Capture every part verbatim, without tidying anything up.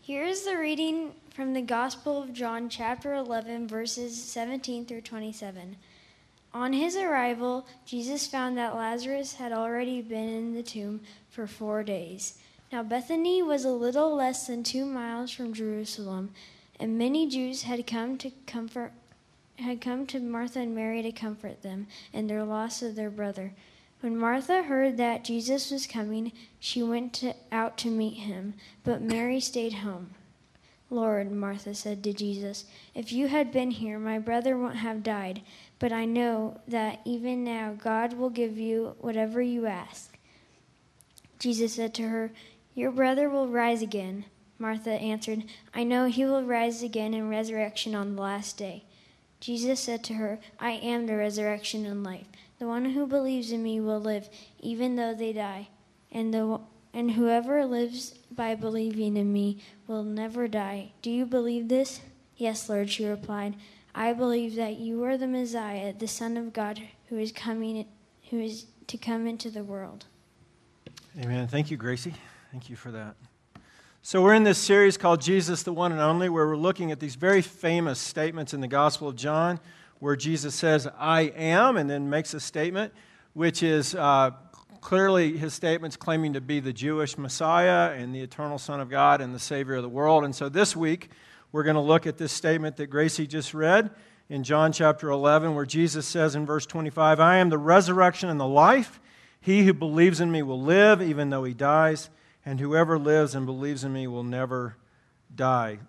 Here is the reading from the Gospel of John, chapter eleven, verses seventeen through twenty-seven. On his arrival, Jesus found that Lazarus had already been in the tomb for four days. Now Bethany was a little less than two miles from Jerusalem, and many Jews had come to comfort, had come to Martha and Mary to comfort them in their loss of their brother. When Martha heard that Jesus was coming, she went to, out to meet him, but Mary stayed home. Lord, Martha said to Jesus, if you had been here, my brother wouldn't have died, but I know that even now God will give you whatever you ask. Jesus said to her, your brother will rise again. Martha answered, I know he will rise again in resurrection on the last day. Jesus said to her, I am the resurrection and life. The one who believes in me will live, even though they die. And the and whoever lives by believing in me will never die. Do you believe this? Yes, Lord, she replied. I believe that you are the Messiah, the Son of God, who is coming, who is to come into the world. Amen. Thank you, Gracie. Thank you for that. So we're in this series called Jesus, the One and Only, where we're looking at these very famous statements in the Gospel of John, where Jesus says, I am, and then makes a statement, which is uh, clearly his statements claiming to be the Jewish Messiah and the eternal Son of God and the Savior of the world. And so this week, we're going to look at this statement that Gracie just read in John chapter eleven, where Jesus says in verse twenty-five, I am the resurrection and the life. He who believes in me will live, even though he dies, and whoever lives and believes in me will never die.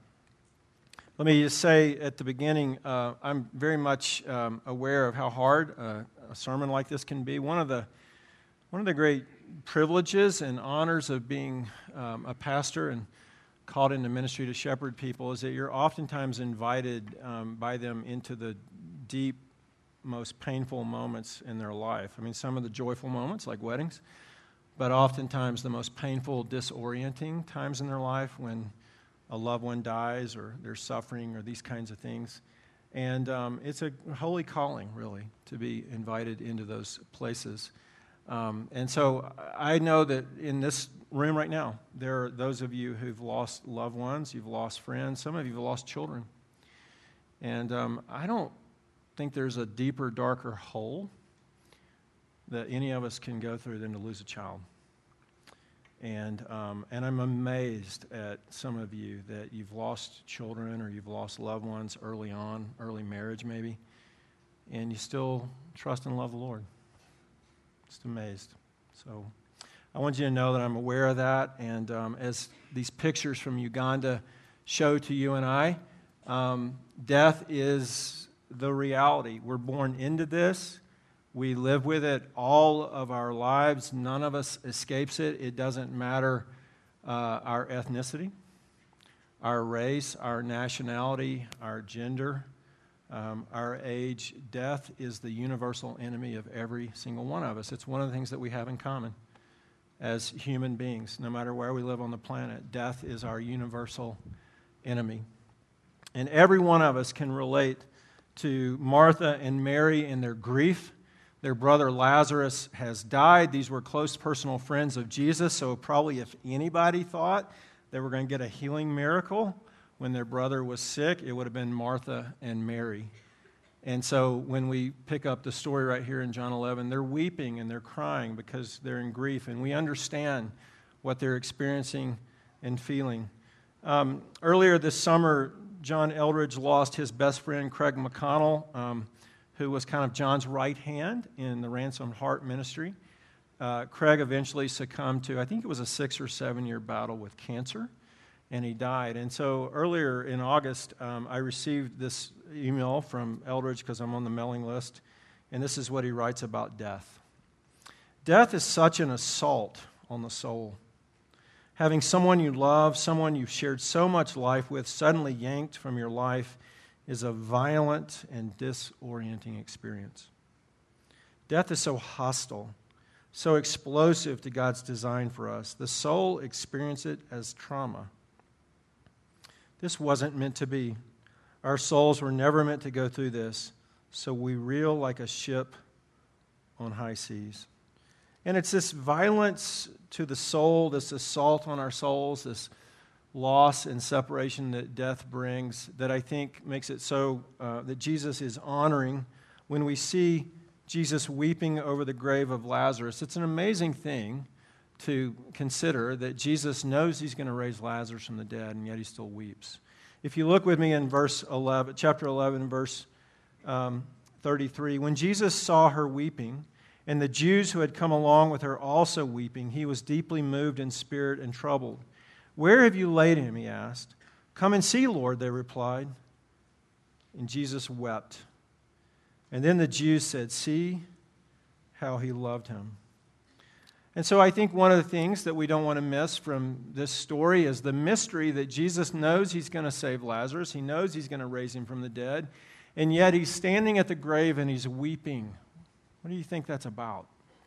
Let me just say at the beginning, uh, I'm very much um, aware of how hard uh, a sermon like this can be. One of the one of the great privileges and honors of being um, a pastor and called into ministry to shepherd people is that you're oftentimes invited um, by them into the deep, most painful moments in their life. I mean, some of the joyful moments, like weddings, but oftentimes the most painful, disorienting times in their life when a loved one dies or they're suffering or these kinds of things. And um, it's a holy calling, really, to be invited into those places. Um, and so I know that in this room right now, there are those of you who've lost loved ones, you've lost friends, some of you have lost children. And um, I don't think there's a deeper, darker hole that any of us can go through than to lose a child. And um, and I'm amazed at some of you that you've lost children or you've lost loved ones early on, early marriage maybe, and you still trust and love the Lord. Just amazed. So I want you to know that I'm aware of that, and um, as these pictures from Uganda show to you and I, um, death is the reality. We're born into this. We live with it all of our lives. None of us escapes it. It doesn't matter uh, our ethnicity, our race, our nationality, our gender, um, our age. Death is the universal enemy of every single one of us. It's one of the things that we have in common as human beings. No matter where we live on the planet, death is our universal enemy. And every one of us can relate to Martha and Mary in their grief. Their brother Lazarus has died. These were close personal friends of Jesus, so probably if anybody thought they were going to get a healing miracle when their brother was sick, it would have been Martha and Mary. And so when we pick up the story right here in John eleven, they're weeping and they're crying because they're in grief, and we understand what they're experiencing and feeling. Um, earlier this summer, John Eldredge lost his best friend, Craig McConnell, um, who was kind of John's right hand in the Ransomed Heart ministry. Uh, Craig eventually succumbed to, I think it was a six or seven year battle with cancer, and he died. And so earlier in August, um, I received this email from Eldredge because I'm on the mailing list, and this is what he writes about death. Death is such an assault on the soul. Having someone you love, someone you've shared so much life with, suddenly yanked from your life is a violent and disorienting experience. Death is so hostile, so explosive to God's design for us. The soul experiences it as trauma. This wasn't meant to be. Our souls were never meant to go through this, so we reel like a ship on high seas. And it's this violence to the soul, this assault on our souls, this loss and separation that death brings that I think makes it so uh, that Jesus is honoring when we see Jesus weeping over the grave of Lazarus. It's an amazing thing to consider that Jesus knows he's going to raise Lazarus from the dead, and yet he still weeps. If you look with me in verse eleven, chapter eleven, verse um, thirty-three, when Jesus saw her weeping, and the Jews who had come along with her also weeping, he was deeply moved in spirit and troubled. "Where have you laid him?" he asked. "Come and see, Lord," they replied. And Jesus wept. And then the Jews said, "See how he loved him." And so I think one of the things that we don't want to miss from this story is the mystery that Jesus knows he's going to save Lazarus. He knows he's going to raise him from the dead. And yet he's standing at the grave and he's weeping. What do you think that's about?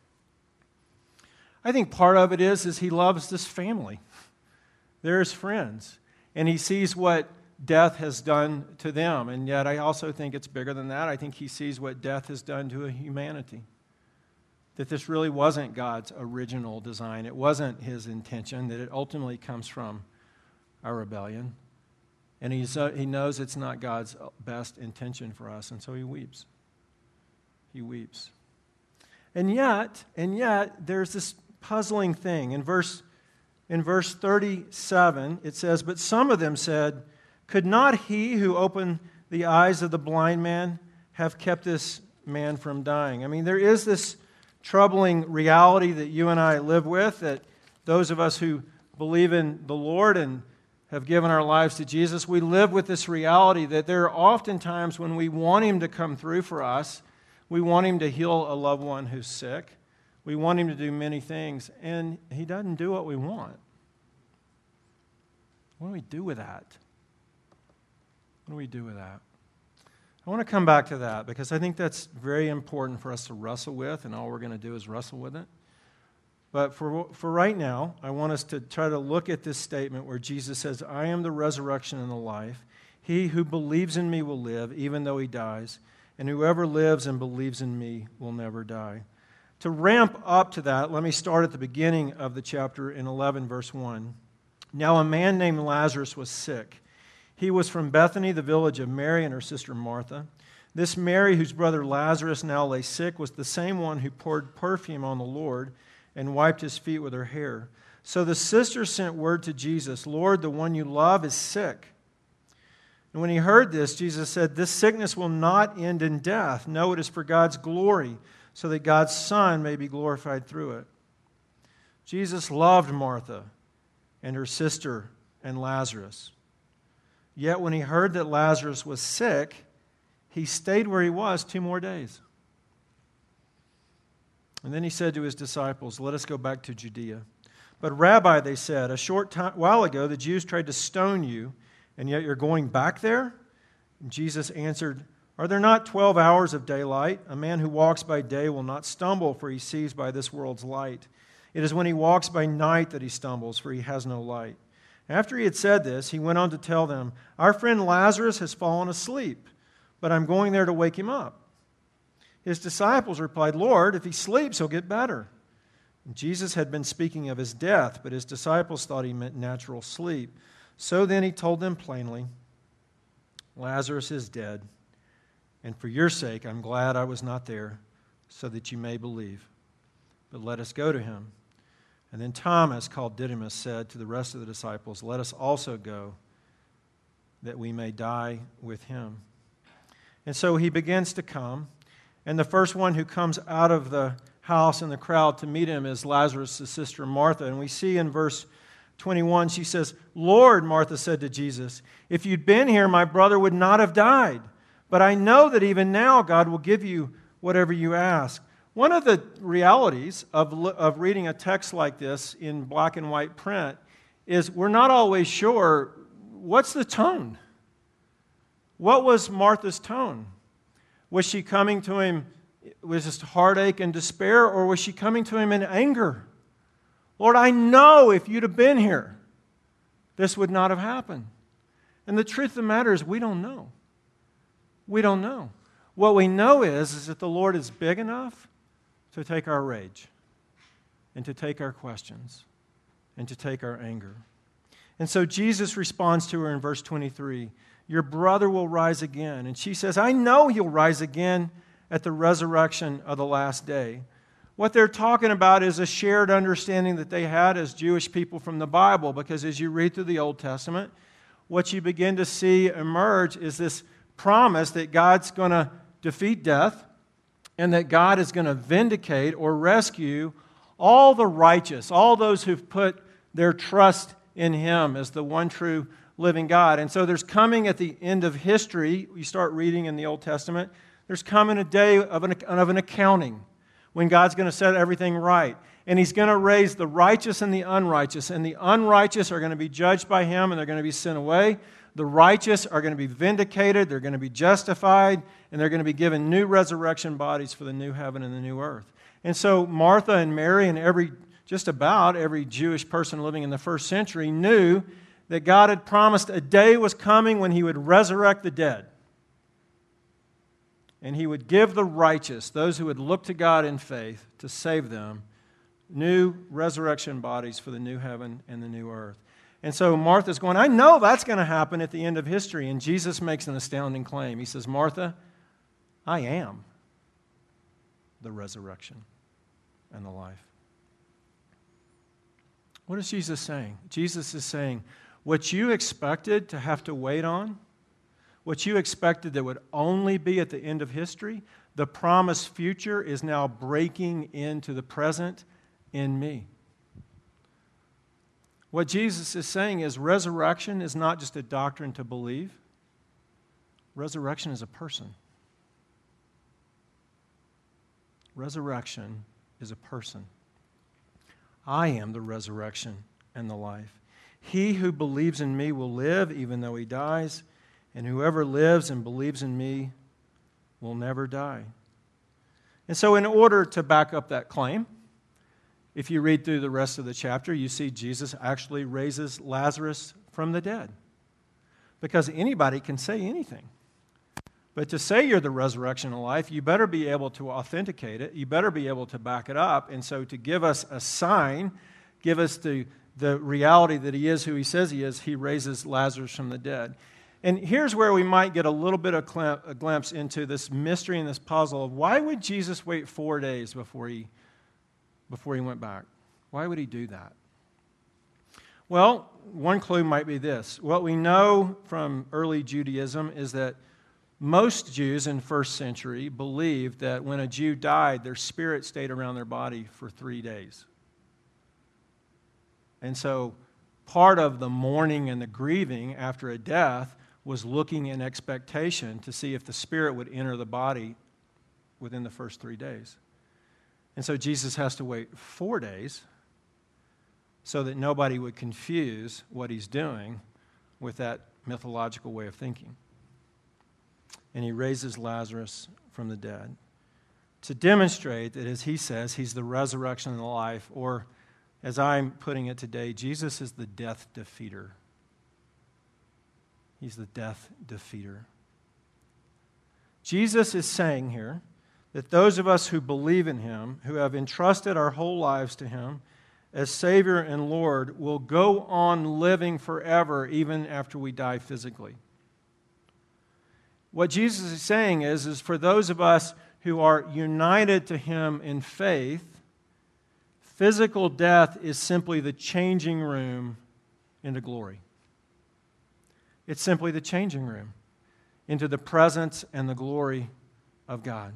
I think part of it is, is he loves this family. They're his friends. And he sees what death has done to them. And yet I also think it's bigger than that. I think he sees what death has done to humanity. That this really wasn't God's original design. It wasn't his intention, that it ultimately comes from our rebellion. And he's, uh, he knows it's not God's best intention for us, and so he weeps. He weeps. And yet, and yet, there's this puzzling thing. In verse, in verse thirty-seven, it says, "But some of them said, 'Could not he who opened the eyes of the blind man have kept this man from dying?'" I mean, there is this troubling reality that you and I live with, that those of us who believe in the Lord and have given our lives to Jesus, we live with this reality that there are often times when we want him to come through for us. We want him to heal a loved one who's sick. We want him to do many things, and he doesn't do what we want. What do we do with that? What do we do with that? I want to come back to that because I think that's very important for us to wrestle with, and all we're going to do is wrestle with it. But for, for right now, I want us to try to look at this statement where Jesus says, "I am the resurrection and the life. He who believes in me will live, even though he dies, and whoever lives and believes in me will never die." To ramp up to that, let me start at the beginning of the chapter in eleven, verse one. "Now a man named Lazarus was sick. He was from Bethany, the village of Mary and her sister Martha. This Mary, whose brother Lazarus now lay sick, was the same one who poured perfume on the Lord and wiped his feet with her hair. So the sisters sent word to Jesus, 'Lord, the one you love is sick.' And when he heard this, Jesus said, 'This sickness will not end in death. No, it is for God's glory, so that God's Son may be glorified through it.' Jesus loved Martha and her sister and Lazarus. Yet when he heard that Lazarus was sick, he stayed where he was two more days. And then he said to his disciples, 'Let us go back to Judea.' But Rabbi," they said, "a short time, while ago the Jews tried to stone you, and yet you're going back there?" And Jesus answered, "Are there not twelve hours of daylight? A man who walks by day will not stumble, for he sees by this world's light. It is when he walks by night that he stumbles, for he has no light." After he had said this, he went on to tell them, "Our friend Lazarus has fallen asleep, but I'm going there to wake him up." His disciples replied, "Lord, if he sleeps, he'll get better." And Jesus had been speaking of his death, but his disciples thought he meant natural sleep. So then he told them plainly, "Lazarus is dead, and for your sake I'm glad I was not there, so that you may believe. But let us go to him." And then Thomas, called Didymus, said to the rest of the disciples, "Let us also go, that we may die with him." And so he begins to come, and the first one who comes out of the house in the crowd to meet him is Lazarus' sister Martha. And we see in verse twenty-one, she says, "Lord," Martha said to Jesus, "if you'd been here, my brother would not have died. But I know that even now God will give you whatever you ask." One of the realities of, of reading a text like this in black and white print is we're not always sure what's the tone. What was Martha's tone? Was she coming to him with just heartache and despair, or was she coming to him in anger? "Lord, I know if you'd have been here, this would not have happened." And the truth of the matter is we don't know. We don't know. What we know is, is that the Lord is big enough to take our rage and to take our questions and to take our anger. And so Jesus responds to her in verse twenty-three, your brother will rise again. And she says, I know he'll rise again at the resurrection of the last day. What they're talking about is a shared understanding that they had as Jewish people from the Bible, because as you read through the Old Testament, what you begin to see emerge is this promise that God's going to defeat death and that God is going to vindicate or rescue all the righteous, all those who've put their trust in Him as the one true living God. And so there's coming at the end of history, you start reading in the Old Testament, there's coming a day of an, of an accounting when God's going to set everything right. And He's going to raise the righteous and the unrighteous. And the unrighteous are going to be judged by Him and they're going to be sent away. The righteous are going to be vindicated, they're going to be justified, and they're going to be given new resurrection bodies for the new heaven and the new earth. And so Martha and Mary and every, just about every Jewish person living in the first century knew that God had promised a day was coming when He would resurrect the dead. And He would give the righteous, those who would look to God in faith to save them, new resurrection bodies for the new heaven and the new earth. And so Martha's going, I know that's going to happen at the end of history. And Jesus makes an astounding claim. He says, Martha, I am the resurrection and the life. What is Jesus saying? Jesus is saying, what you expected to have to wait on, what you expected that would only be at the end of history, the promised future is now breaking into the present in me. What Jesus is saying is resurrection is not just a doctrine to believe. Resurrection is a person. Resurrection is a person. I am the resurrection and the life. He who believes in me will live even though he dies, and whoever lives and believes in me will never die. And so in order to back up that claim, if you read through the rest of the chapter, you see Jesus actually raises Lazarus from the dead. Because anybody can say anything. But to say you're the resurrection of life, you better be able to authenticate it. You better be able to back it up. And so to give us a sign, give us the, the reality that He is who He says He is, He raises Lazarus from the dead. And here's where we might get a little bit of a glimpse into this mystery and this puzzle of why would Jesus wait four days before he, before he went back? Why would He do that? Well, one clue might be this. What we know from early Judaism is that most Jews in first century believed that when a Jew died, their spirit stayed around their body for three days. And so part of the mourning and the grieving after a death was looking in expectation to see if the spirit would enter the body within the first three days. And so Jesus has to wait four days so that nobody would confuse what He's doing with that mythological way of thinking. And He raises Lazarus from the dead to demonstrate that, as He says, He's the resurrection and the life, or as I'm putting it today, Jesus is the death defeater. He's the death defeater. Jesus is saying here that those of us who believe in Him, who have entrusted our whole lives to Him as Savior and Lord, will go on living forever even after we die physically. What Jesus is saying is, is for those of us who are united to Him in faith, physical death is simply the changing room into glory. It's simply the changing room into the presence and the glory of God.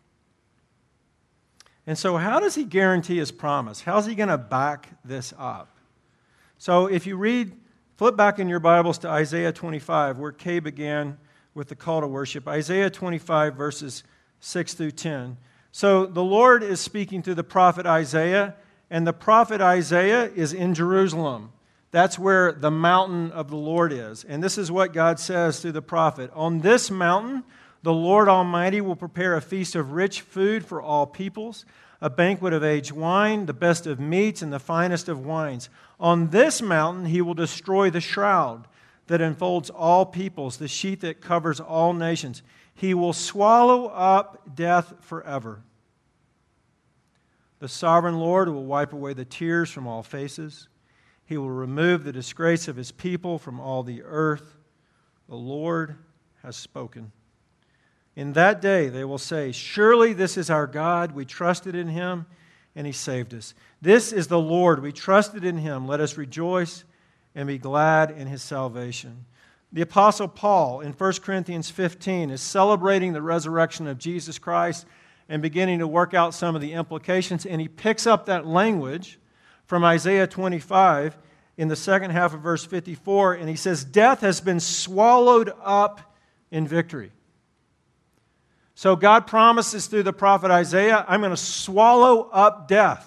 And so how does He guarantee His promise? How's He going to back this up? So if you read, flip back in your Bibles to Isaiah twenty-five, where Kay began with the call to worship. Isaiah twenty-five, verses six through ten. So the Lord is speaking to the prophet Isaiah, and the prophet Isaiah is in Jerusalem. That's where the mountain of the Lord is. And this is what God says through the prophet. On this mountain, the Lord Almighty will prepare a feast of rich food for all peoples, a banquet of aged wine, the best of meats, and the finest of wines. On this mountain, He will destroy the shroud that enfolds all peoples, the sheet that covers all nations. He will swallow up death forever. The sovereign Lord will wipe away the tears from all faces. He will remove the disgrace of his people from all the earth. The Lord has spoken. In that day they will say, surely this is our God. We trusted in him, and he saved us. This is the Lord. We trusted in him. Let us rejoice and be glad in his salvation. The Apostle Paul in First Corinthians fifteen is celebrating the resurrection of Jesus Christ and beginning to work out some of the implications, and he picks up that language from Isaiah twenty-five in the second half of verse fifty-four, and he says, death has been swallowed up in victory. So God promises through the prophet Isaiah, I'm going to swallow up death.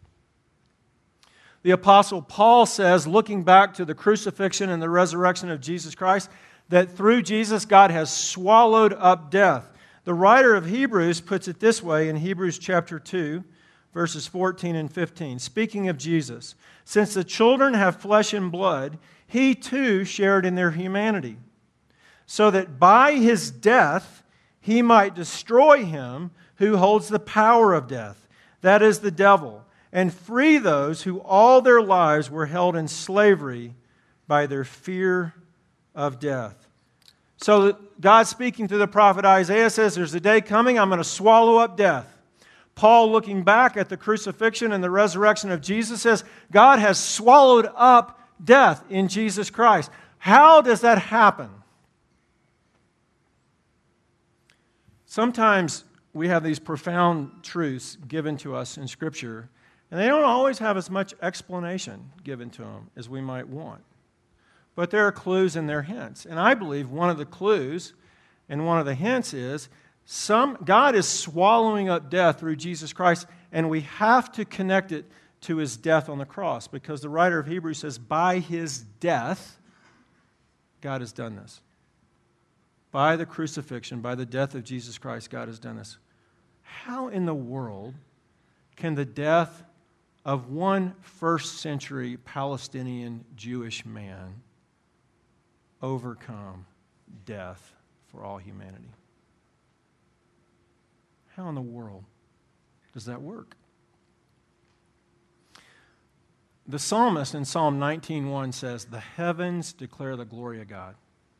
The Apostle Paul says, looking back to the crucifixion and the resurrection of Jesus Christ, that through Jesus, God has swallowed up death. The writer of Hebrews puts it this way in Hebrews chapter two, verses fourteen and fifteen. Speaking of Jesus, since the children have flesh and blood, he too shared in their humanity, so that by his death he might destroy him who holds the power of death, that is the devil, and free those who all their lives were held in slavery by their fear of death. So God speaking through the prophet Isaiah says, there's a day coming, I'm going to swallow up death. Paul, looking back at the crucifixion and the resurrection of Jesus, says, God has swallowed up death in Jesus Christ. How does that happen? Sometimes we have these profound truths given to us in Scripture, and they don't always have as much explanation given to them as we might want. But there are clues and there are hints. And I believe one of the clues and one of the hints is some God is swallowing up death through Jesus Christ, and we have to connect it to his death on the cross, because the writer of Hebrews says, by his death, God has done this. By the crucifixion, by the death of Jesus Christ, God has done this. How in the world can the death of one first century Palestinian Jewish man overcome death for all humanity? How in the world does that work? The psalmist in Psalm nineteen one says, the heavens declare the glory of God.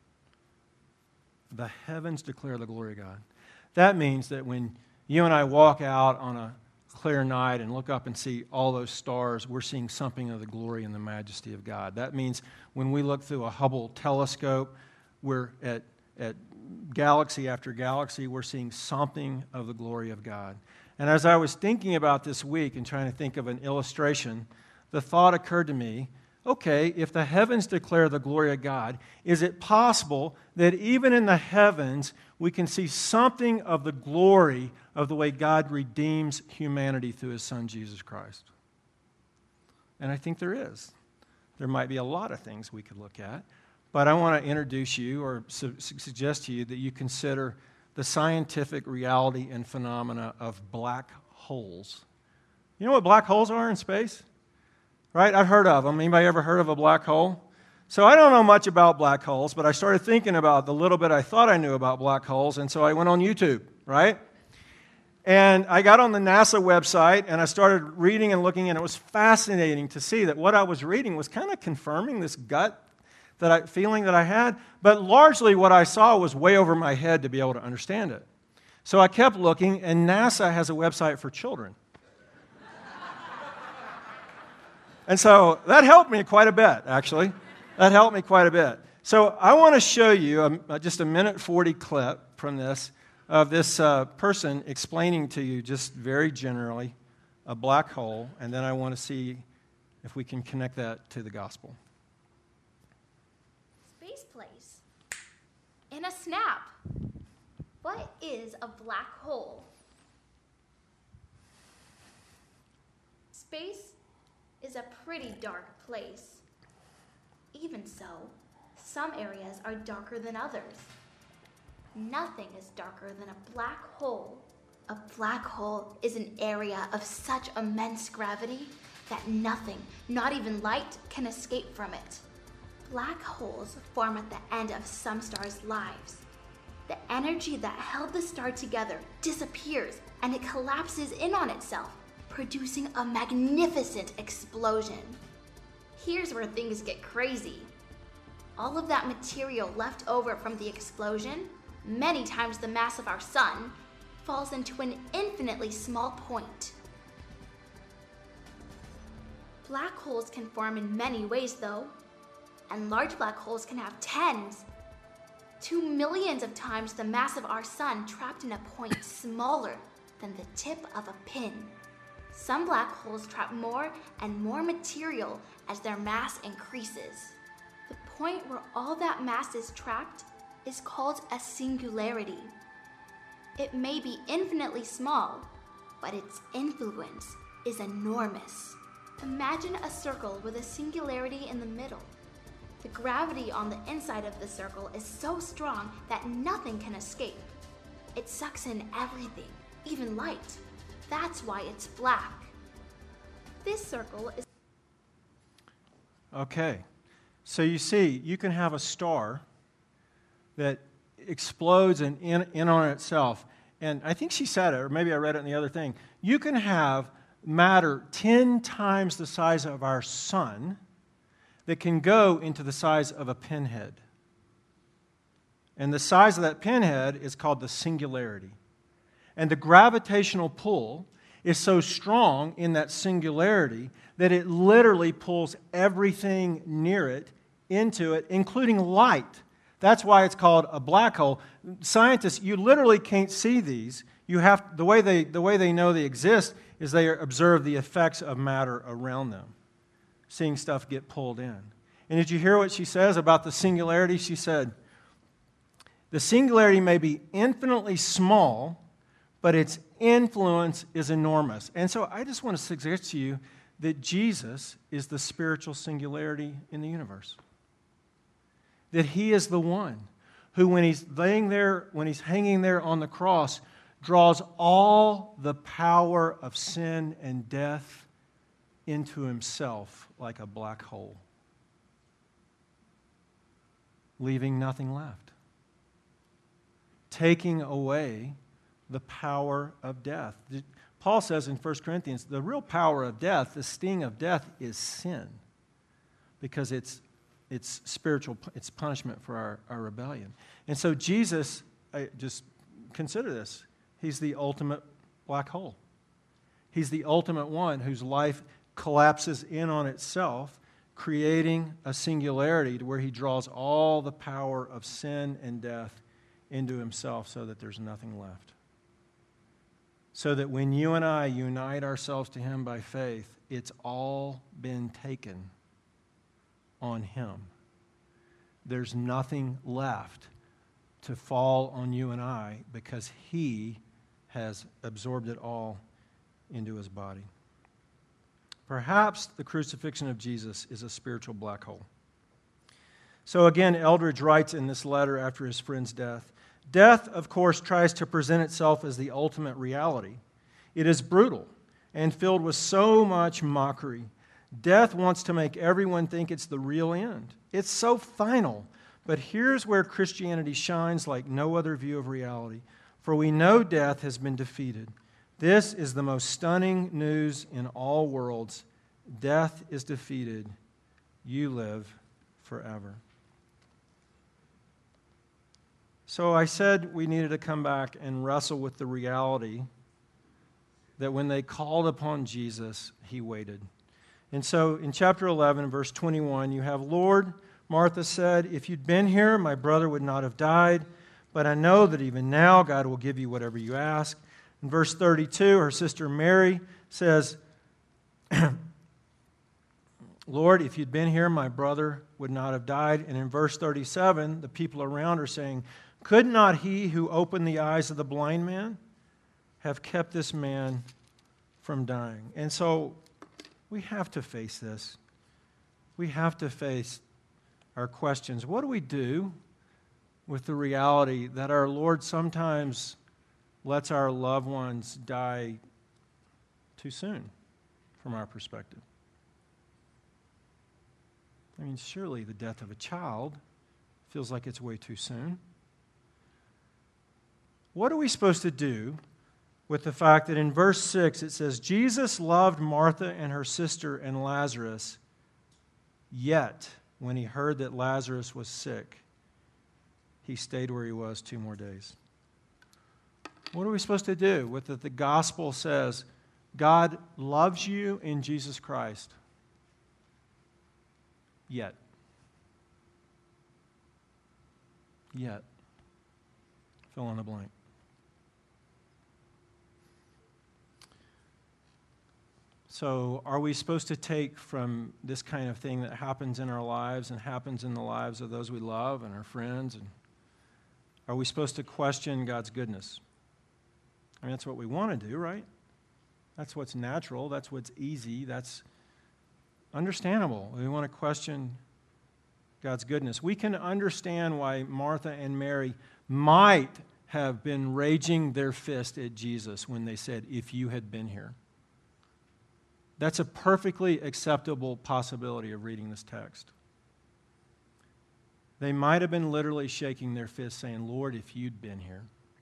The heavens declare the glory of God. That means that when you and I walk out on a clear night and look up and see all those stars, we're seeing something of the glory and the majesty of God. That means when we look through a Hubble telescope, we're at, at galaxy after galaxy, we're seeing something of the glory of God. And as I was thinking about this week and trying to think of an illustration, the thought occurred to me, okay, if the heavens declare the glory of God, is it possible that even in the heavens we can see something of the glory of the way God redeems humanity through his Son, Jesus Christ? And I think there is. There might be a lot of things we could look at, but I want to introduce you or su- suggest to you that you consider the scientific reality and phenomena of black holes. You know what black holes are in space? Right? I've heard of them. Anybody ever heard of a black hole? So I don't know much about black holes, but I started thinking about the little bit I thought I knew about black holes, and so I went on YouTube, right? And I got on the NASA website, and I started reading and looking, and it was fascinating to see that what I was reading was kind of confirming this gut that I, feeling that I had, but largely what I saw was way over my head to be able to understand it. So I kept looking, and NASA has a website for children. And so that helped me quite a bit, actually. That helped me quite a bit. So I want to show you a, just a minute forty clip from this, of this uh, person explaining to you just very generally a black hole, and then I want to see if we can connect that to the gospel. Space place. In a snap. What is a black hole? Space is a pretty dark place. Even so, some areas are darker than others. Nothing is darker than a black hole. A black hole is an area of such immense gravity that nothing, not even light, can escape from it. Black holes form at the end of some stars' lives. The energy that held the star together disappears and it collapses in on itself, producing a magnificent explosion. Here's where things get crazy. All of that material left over from the explosion, many times the mass of our sun, falls into an infinitely small point. Black holes can form in many ways, though, and large black holes can have tens, two millions of times the mass of our sun trapped in a point smaller than the tip of a pin. Some black holes trap more and more material as their mass increases. The point where all that mass is trapped is called a singularity. It may be infinitely small, but its influence is enormous. Imagine a circle with a singularity in the middle. The gravity on the inside of the circle is so strong that nothing can escape. It sucks in everything, even light. That's why it's black. This circle is... Okay, so you see, you can have a star that explodes in, in, in on itself. And I think she said it, or maybe I read it in the other thing. You can have matter ten times the size of our sun that can go into the size of a pinhead. And the size of that pinhead is called the singularity. And the gravitational pull is so strong in that singularity that it literally pulls everything near it into it, including light. That's why it's called a black hole. Scientists, you literally can't see these. You have the way they the way they know they exist is they observe the effects of matter around them, seeing stuff get pulled in. And did you hear what she says about the singularity? She said, the singularity may be infinitely small, but its influence is enormous. And so I just want to suggest to you that Jesus is the spiritual singularity in the universe. That he is the one who, when he's laying there, when he's hanging there on the cross, draws all the power of sin and death into himself like a black hole, leaving nothing left, taking away the power of death. Paul says in First Corinthians, the real power of death, the sting of death, is sin, because it's it's spiritual, it's punishment for our, our rebellion. And so Jesus, I just consider this, he's the ultimate black hole. He's the ultimate one whose life collapses in on itself, creating a singularity to where he draws all the power of sin and death into himself so that there's nothing left. So that when you and I unite ourselves to him by faith, it's all been taken on him. There's nothing left to fall on you and I because he has absorbed it all into his body. Perhaps the crucifixion of Jesus is a spiritual black hole. So again, Eldridge writes in this letter after his friend's death, death, of course, tries to present itself as the ultimate reality. It is brutal and filled with so much mockery. Death wants to make everyone think it's the real end. It's so final. But here's where Christianity shines like no other view of reality. For we know death has been defeated. This is the most stunning news in all worlds. Death is defeated. You live forever. So I said we needed to come back and wrestle with the reality that when they called upon Jesus, he waited. And so in chapter eleven, verse twenty-one, you have, Lord, Martha said, if you'd been here, my brother would not have died. But I know that even now God will give you whatever you ask. In verse thirty-two, her sister Mary says, Lord, if you'd been here, my brother would not have died. And in verse thirty-seven, the people around are saying, could not he who opened the eyes of the blind man have kept this man from dying? And so we have to face this. We have to face our questions. What do we do with the reality that our Lord sometimes lets our loved ones die too soon from our perspective? I mean, surely the death of a child feels like it's way too soon. What are we supposed to do with the fact that in verse six it says, Jesus loved Martha and her sister and Lazarus, Yet, when he heard that Lazarus was sick, he stayed where he was two more days. What are we supposed to do with that? The gospel says God loves you in Jesus Christ. Yet. Yet. Fill in the blank. So are we supposed to take from this kind of thing that happens in our lives and happens in the lives of those we love and our friends? And are we supposed to question God's goodness? I mean, that's what we want to do, right? That's what's natural. That's what's easy. That's understandable. We want to question God's goodness. We can understand why Martha and Mary might have been raging their fist at Jesus when they said, "If you had been here." That's a perfectly acceptable possibility of reading this text. They might have been literally shaking their fists saying, "Lord, if you'd been here."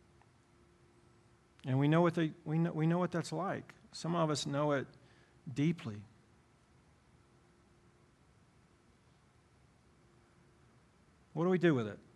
And we know what they we know we know what that's like. Some of us know it deeply. What do we do with it?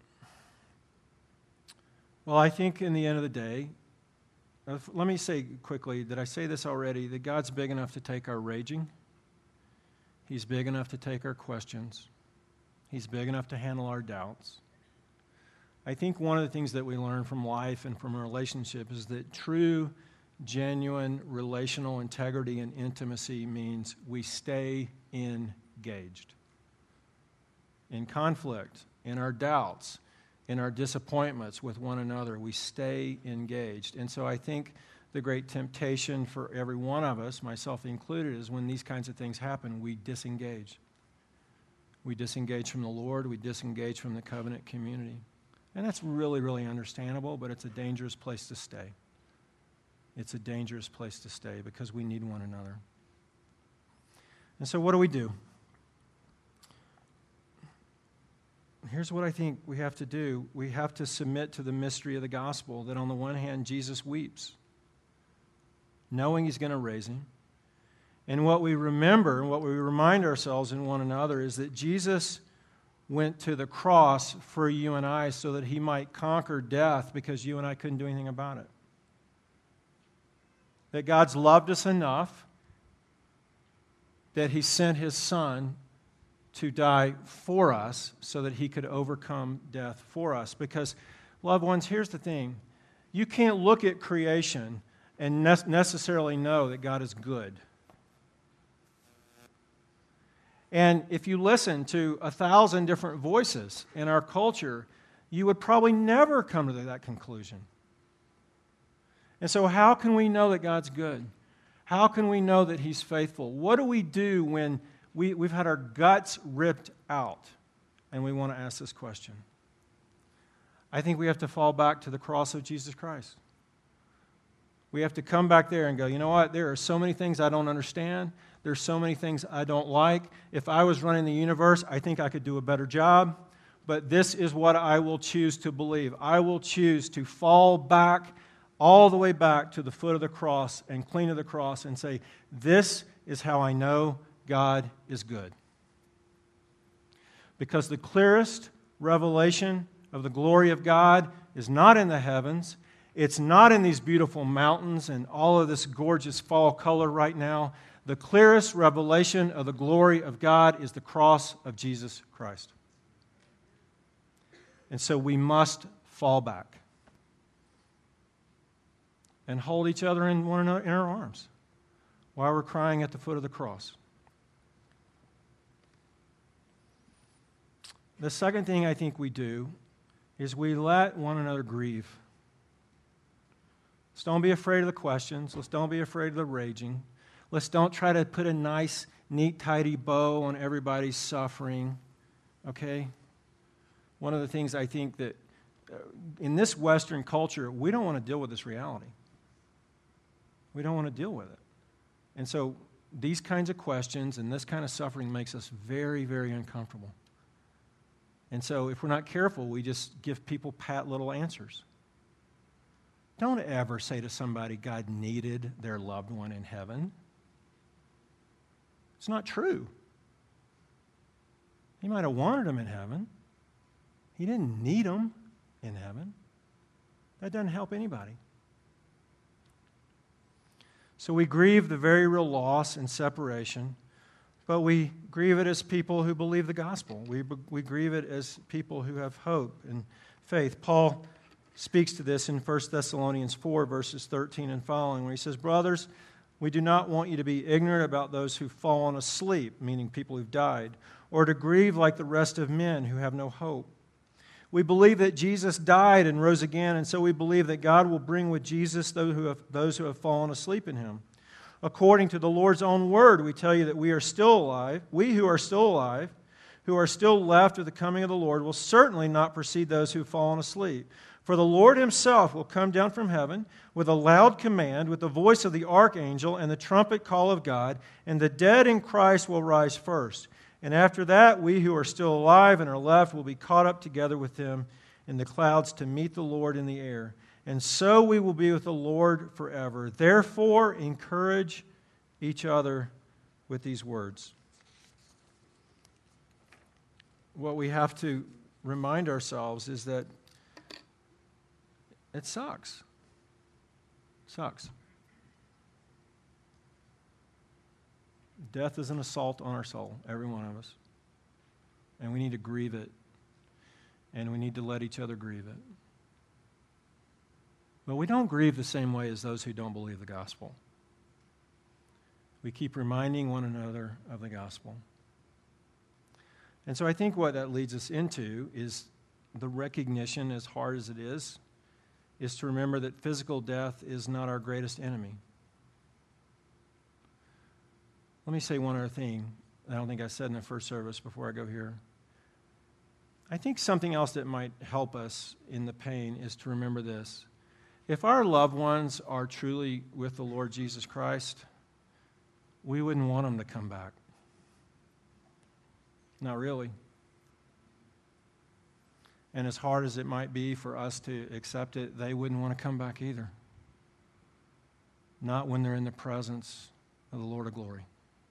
Well, I think in the end of the day, let me say quickly, did I say this already? That God's big enough to take our raging. He's big enough to take our questions. He's big enough to handle our doubts. I think one of the things that we learn from life and from a relationship is that true, genuine relational integrity and intimacy means we stay engaged. In conflict, in our doubts, in our disappointments with one another, we stay engaged. And so I think the great temptation for every one of us, myself included, is when these kinds of things happen, we disengage. We disengage from the Lord, we disengage from the covenant community. And that's really, really understandable, but it's a dangerous place to stay. It's a dangerous place to stay because we need one another. And so what do we do? Here's what I think we have to do. We have to submit to the mystery of the gospel, that on the one hand, Jesus weeps, knowing he's going to raise him. And what we remember, and what we remind ourselves in one another, is that Jesus went to the cross for you and I so that he might conquer death because you and I couldn't do anything about it. That God's loved us enough that he sent his Son to die for us so that he could overcome death for us. Because, loved ones, here's the thing. You can't look at creation and ne- necessarily know that God is good. And if you listen to a thousand different voices in our culture, you would probably never come to that conclusion. And so how can we know that God's good? How can we know that he's faithful? What do we do when we, we've had our guts ripped out and we want to ask this question? I think we have to fall back to the cross of Jesus Christ. We have to come back there and go, you know what? There are so many things I don't understand. There's so many things I don't like. If I was running the universe, I think I could do a better job. But this is what I will choose to believe. I will choose to fall back, all the way back to the foot of the cross and clean of the cross and say, this is how I know God is good. Because the clearest revelation of the glory of God is not in the heavens. It's not in these beautiful mountains and all of this gorgeous fall color right now. The clearest revelation of the glory of God is the cross of Jesus Christ. And so we must fall back and hold each other in one another in our arms while we're crying at the foot of the cross. The second thing I think we do is we let one another grieve. Let's don't be afraid of the questions. Let's don't be afraid of the raging. Let's don't try to put a nice, neat, tidy bow on everybody's suffering. Okay? One of the things I think that uh, in this Western culture, we don't want to deal with this reality. We don't want to deal with it. And so these kinds of questions and this kind of suffering makes us very, very uncomfortable. And so if we're not careful, we just give people pat little answers. Don't ever say to somebody, God needed their loved one in heaven. It's not true. He might have wanted them in heaven. He didn't need them in heaven. That doesn't help anybody. So we grieve the very real loss and separation, but we grieve it as people who believe the gospel. We, we grieve it as people who have hope and faith. Paul speaks to this in First Thessalonians four, verses thirteen and following, where he says, "Brothers, we do not want you to be ignorant about those who've fallen asleep," meaning people who've died, "or to grieve like the rest of men who have no hope. We believe that Jesus died and rose again, and so we believe that God will bring with Jesus those who have, those who have fallen asleep in him. According to the Lord's own word, we tell you that we are still alive. We who are still alive, who are still left of the coming of the Lord, will certainly not precede those who have fallen asleep. For the Lord himself will come down from heaven with a loud command, with the voice of the archangel and the trumpet call of God, and the dead in Christ will rise first. And after that, we who are still alive and are left will be caught up together with them in the clouds to meet the Lord in the air. And so we will be with the Lord forever. Therefore, encourage each other with these words." What we have to remind ourselves is that it sucks. It sucks. Death is an assault on our soul, every one of us. And we need to grieve it. And we need to let each other grieve it. But we don't grieve the same way as those who don't believe the gospel. We keep reminding one another of the gospel. And so I think what that leads us into is the recognition, as hard as it is, is to remember that physical death is not our greatest enemy. Let me say one other thing I don't think I said in the first service before I go here. I think something else that might help us in the pain is to remember this. If our loved ones are truly with the Lord Jesus Christ, we wouldn't want them to come back. Not really. And as hard as it might be for us to accept it, they wouldn't want to come back either. Not when they're in the presence of the Lord of glory.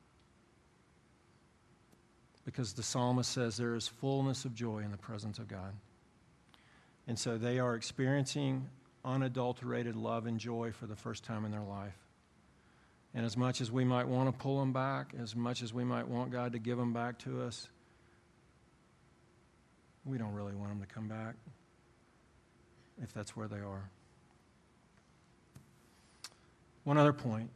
Because the psalmist says there is fullness of joy in the presence of God. And so they are experiencing unadulterated love and joy for the first time in their life. And as much as we might want to pull them back, as much as we might want God to give them back to us, we don't really want them to come back if that's where they are. One other point.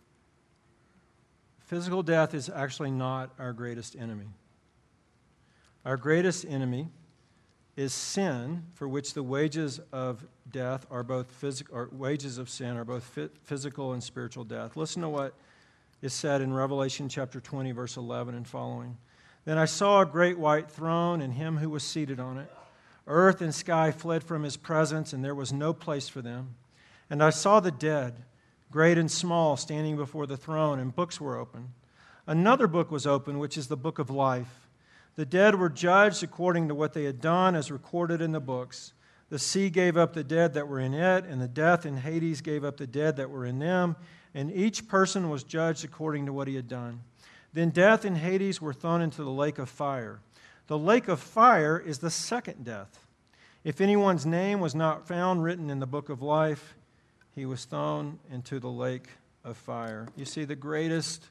Physical death is actually not our greatest enemy. Our greatest enemy is sin, for which the wages of death are both physical, or wages of sin are both physical and spiritual death. Listen to what is said in Revelation chapter twenty, verse eleven and following. "Then I saw a great white throne and him who was seated on it. Earth and sky fled from his presence, and there was no place for them. And I saw the dead, great and small, standing before the throne, and books were open. Another book was open, which is the book of life. The dead were judged according to what they had done, as recorded in the books. The sea gave up the dead that were in it, and the death and Hades gave up the dead that were in them, and each person was judged according to what he had done. Then death and Hades were thrown into the lake of fire. The lake of fire is the second death. If anyone's name was not found written in the book of life, he was thrown into the lake of fire." You see, the greatest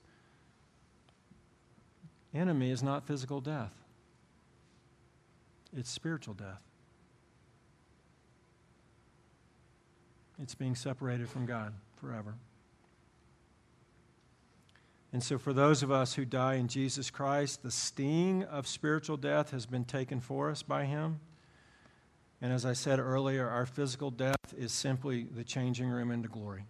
enemy is not physical death. It's spiritual death. It's being separated from God forever. And so for those of us who die in Jesus Christ, the sting of spiritual death has been taken for us by him. And as I said earlier, our physical death is simply the changing room into glory.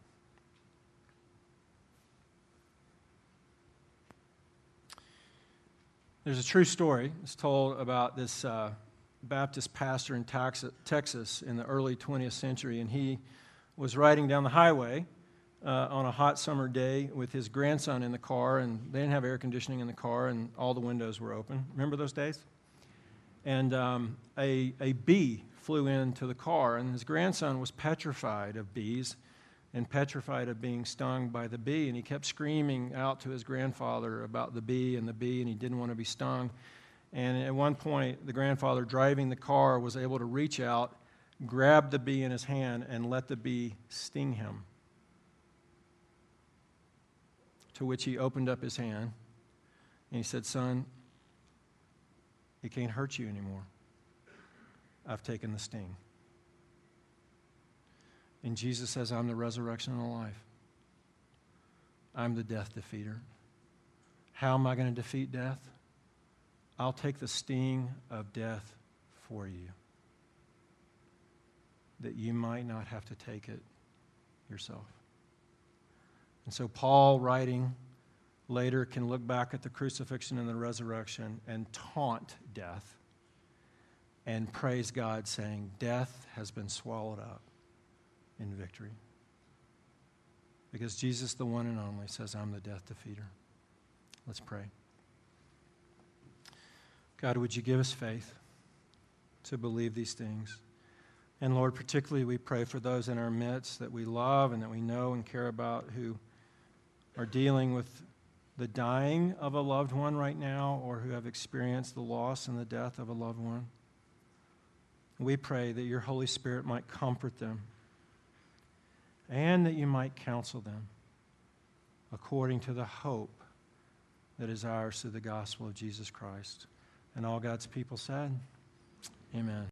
There's a true story. It's told about this uh, Baptist pastor in Texas in the early twentieth century, and he was riding down the highway uh, on a hot summer day with his grandson in the car, and they didn't have air conditioning in the car, and all the windows were open. Remember those days? And um, a, a bee flew into the car, and his grandson was petrified of bees and petrified of being stung by the bee, and he kept screaming out to his grandfather about the bee and the bee, and he didn't want to be stung. And at one point, the grandfather driving the car was able to reach out, grab the bee in his hand, and let the bee sting him. To which he opened up his hand and he said, "Son, it can't hurt you anymore. I've taken the sting." And Jesus says, "I'm the resurrection and the life. I'm the death defeater." How am I going to defeat death? I'll take the sting of death for you, that you might not have to take it yourself. And so Paul, writing later, can look back at the crucifixion and the resurrection and taunt death and praise God, saying, "Death has been swallowed up in victory." Because Jesus, the one and only, says, "I'm the death defeater." Let's pray. God, would you give us faith to believe these things? And Lord, particularly we pray for those in our midst that we love and that we know and care about who are dealing with the dying of a loved one right now, or who have experienced the loss and the death of a loved one. We pray that your Holy Spirit might comfort them and that you might counsel them according to the hope that is ours through the gospel of Jesus Christ. And all God's people said, amen.